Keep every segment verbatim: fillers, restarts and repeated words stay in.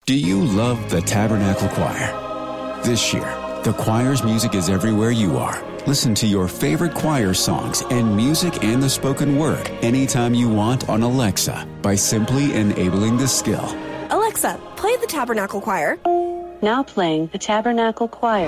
Do you love the Tabernacle Choir? This year, the choir's music is everywhere you are. Listen to your favorite choir songs and music and the spoken word anytime you want on Alexa by simply enabling the skill. Alexa, play the Tabernacle Choir. Now playing the Tabernacle Choir.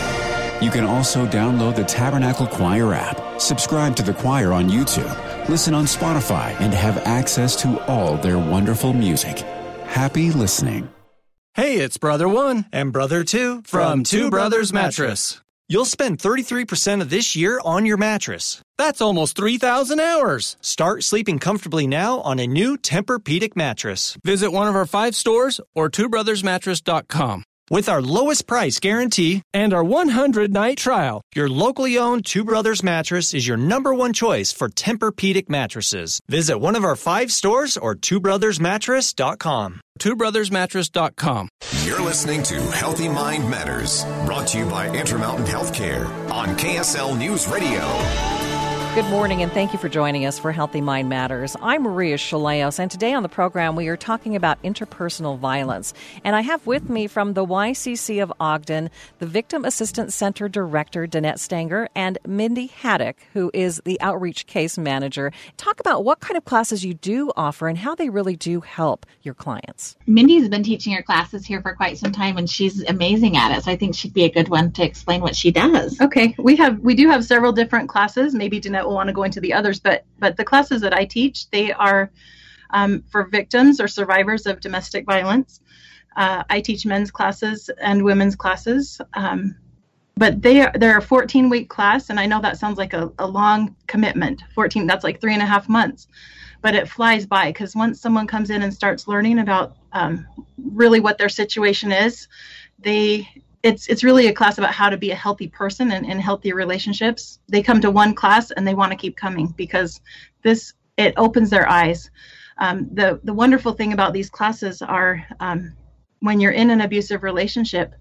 You can also download the Tabernacle Choir app, subscribe to the choir on YouTube, listen on Spotify, and have access to all their wonderful music. Happy listening. Hey, it's Brother One and Brother Two from Two Brothers Mattress. You'll spend thirty-three percent of this year on your mattress. That's almost three thousand hours. Start sleeping comfortably now on a new Tempur-Pedic mattress. Visit one of our five stores or two brothers mattress dot com. With our lowest price guarantee and our one hundred night trial, your locally owned Two Brothers mattress is your number one choice for Tempur-Pedic mattresses. Visit one of our five stores or two brothers mattress dot com. two brothers mattress dot com. You're listening to Healthy Mind Matters, brought to you by Intermountain Healthcare on K S L News Radio. Good morning, and thank you for joining us for Healthy Mind Matters. I'm Maria Chaleos, and today on the program we are talking about interpersonal violence. And I have with me from the Y C C of Ogden, the Victim Assistance Center Director, Danette Stanger, and Mindy Haddock, who is the Outreach Case Manager. Talk about what kind of classes you do offer and how they really do help your clients. Mindy's been teaching her classes here for quite some time, and she's amazing at it, so I think she'd be a good one to explain what she does. Okay, we have we do have several different classes. Maybe Danette will want to go into the others, but but the classes that I teach, they are um, for victims or survivors of domestic violence. Uh, I teach men's classes and women's classes, um, but they are, they're a fourteen-week class, and I know that sounds like a, a long commitment. fourteen, that's like three and a half months, but it flies by because once someone comes in and starts learning about um, really what their situation is, they It's it's really a class about how to be a healthy person and in healthy relationships. They come to one class and they want to keep coming because this it opens their eyes. Um, the the wonderful thing about these classes are um, when you're in an abusive relationship,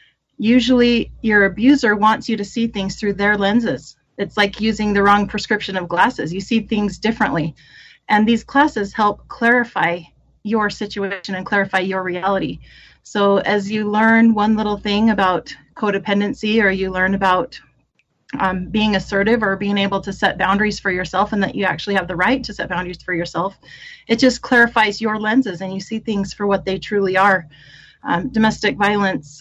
usually your abuser wants you to see things through their lenses. It's like using the wrong prescription of glasses. You see things differently, and these classes help clarify your situation and clarify your reality. So as you learn one little thing about codependency, or you learn about um, being assertive or being able to set boundaries for yourself, and that you actually have the right to set boundaries for yourself, it just clarifies your lenses and you see things for what they truly are. Um, domestic violence,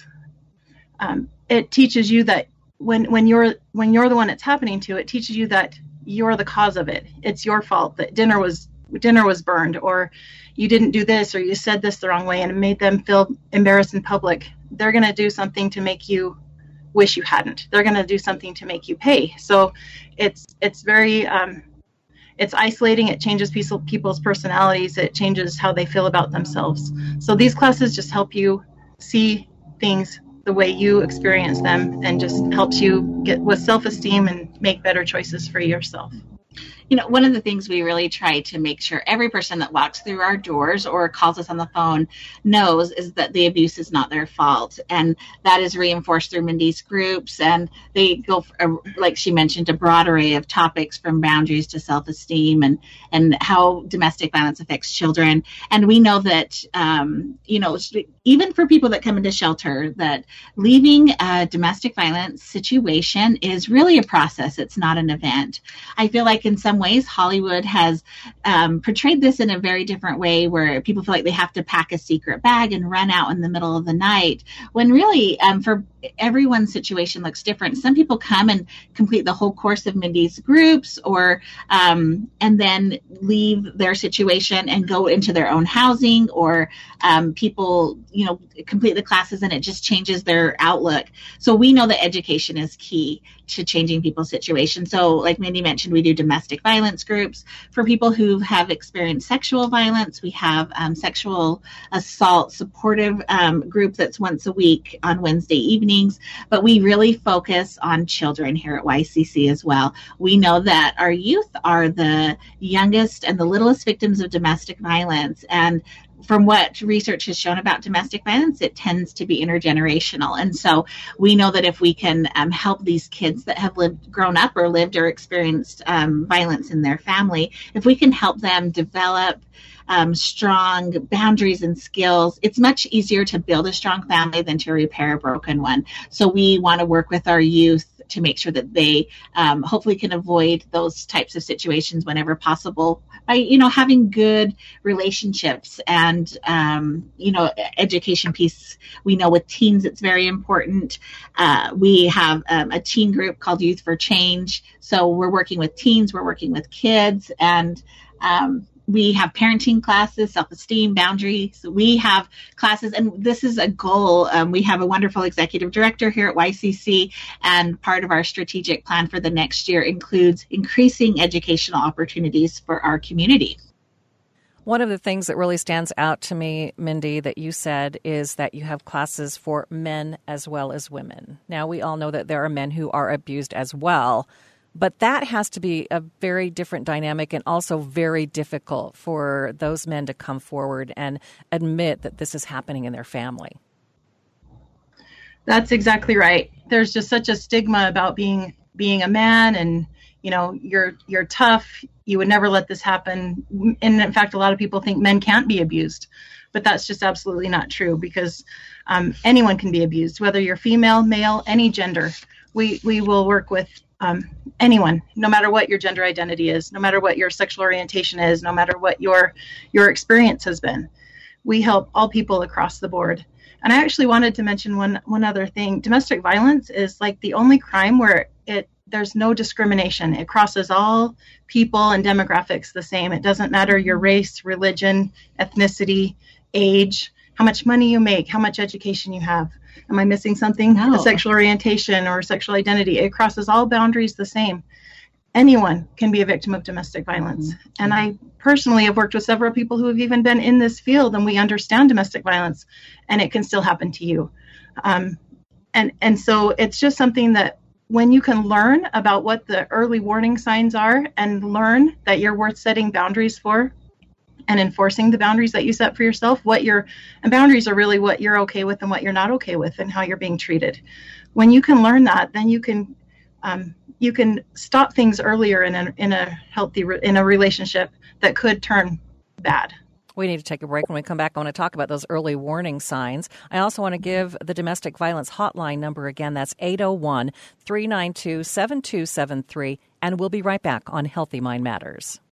um, it teaches you that when, when you're when you're the one it's happening to, it teaches you that you're the cause of it. It's your fault that dinner was dinner was burned, or you didn't do this, or you said this the wrong way and it made them feel embarrassed in public. They're going to do something to make you wish you hadn't. They're going to do something to make you pay. So it's it's very um, it's isolating. It changes people's personalities. It changes how they feel about themselves. So these classes just help you see things the way you experience them, and just helps you get with self-esteem and make better choices for yourself. You know, one of the things we really try to make sure every person that walks through our doors or calls us on the phone knows is that the abuse is not their fault. And that is reinforced through Mindy's groups. And they go, for, like she mentioned, a broad array of topics from boundaries to self-esteem and, and how domestic violence affects children. And we know that, um, you know, even for people that come into shelter, that leaving a domestic violence situation is really a process. It's not an event. I feel like in some ways Hollywood has um, portrayed this in a very different way, where people feel like they have to pack a secret bag and run out in the middle of the night, when really um, for everyone's situation looks different. Some people come and complete the whole course of Mindy's groups, or um, and then leave their situation and go into their own housing, or um, people, you know, complete the classes and it just changes their outlook. So we know that education is key to changing people's situations. So like Mindy mentioned, we do domestic violence groups. For people who have experienced sexual violence, we have um, sexual assault supportive um, group that's once a week on Wednesday evenings. But we really focus on children here at Y C C as well. We know that our youth are the youngest and the littlest victims of domestic violence, and from what research has shown about domestic violence, it tends to be intergenerational. And so we know that if we can um, help these kids that have lived, grown up or lived or experienced um, violence in their family, if we can help them develop um, strong boundaries and skills, it's much easier to build a strong family than to repair a broken one. So we want to work with our youth to make sure that they um, hopefully can avoid those types of situations whenever possible by, you know, having good relationships and, um, you know, education piece. We know with teens, it's very important. Uh, we have um, a teen group called Youth for Change. So we're working with teens, we're working with kids, and um, we have parenting classes, self-esteem, boundaries. We have classes, and this is a goal. Um, we have a wonderful executive director here at Y C C, and part of our strategic plan for the next year includes increasing educational opportunities for our community. One of the things that really stands out to me, Mindy, that you said is that you have classes for men as well as women. Now, we all know that there are men who are abused as well, but that has to be a very different dynamic and also very difficult for those men to come forward and admit that this is happening in their family. That's exactly right. There's just such a stigma about being being a man and, you know, you're you're tough. You would never let this happen. And in fact, a lot of people think men can't be abused. But that's just absolutely not true, because um, anyone can be abused, whether you're female, male, any gender. We, we will work with Um, anyone, no matter what your gender identity is, no matter what your sexual orientation is, no matter what your your experience has been. We help all people across the board. And I actually wanted to mention one one other thing. Domestic violence is like the only crime where it there's no discrimination. It crosses all people and demographics the same. It doesn't matter your race, religion, ethnicity, age, how much money you make, how much education you have. Am I missing something? No. A sexual orientation or sexual identity. It crosses all boundaries the same. Anyone can be a victim of domestic violence. Mm-hmm. And I personally have worked with several people who have even been in this field, and we understand domestic violence, and it can still happen to you. Um, and, and so it's just something that when you can learn about what the early warning signs are and learn that you're worth setting boundaries for, and enforcing the boundaries that you set for yourself, what your and boundaries are really what you're okay with and what you're not okay with and how you're being treated. When you can learn that, then you can um, you can stop things earlier in a in a healthy in a relationship that could turn bad. We need to take a break. When we come back, I want to talk about those early warning signs. I also want to give the domestic violence hotline number again. That's eight oh one, three nine two, seven two seven three. And we'll be right back on Healthy Mind Matters.